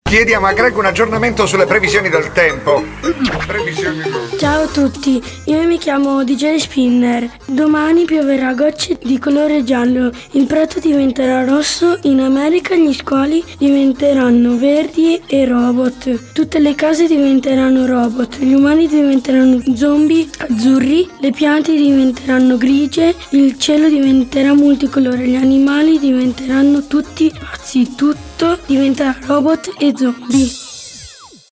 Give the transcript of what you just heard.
Chiedi a McGregor un aggiornamento sulle previsioni del tempo. Ciao a tutti, io mi chiamo DJ Spinner. Domani pioverà gocce di colore giallo, il prato diventerà rosso, in America gli squali diventeranno verdi e robot. Tutte le case diventeranno robot, gli umani diventeranno zombie azzurri, le piante diventeranno grigie, il cielo diventerà multicolore, gli animali diventeranno tutti pazzi, tutto diventerà robot e zombie.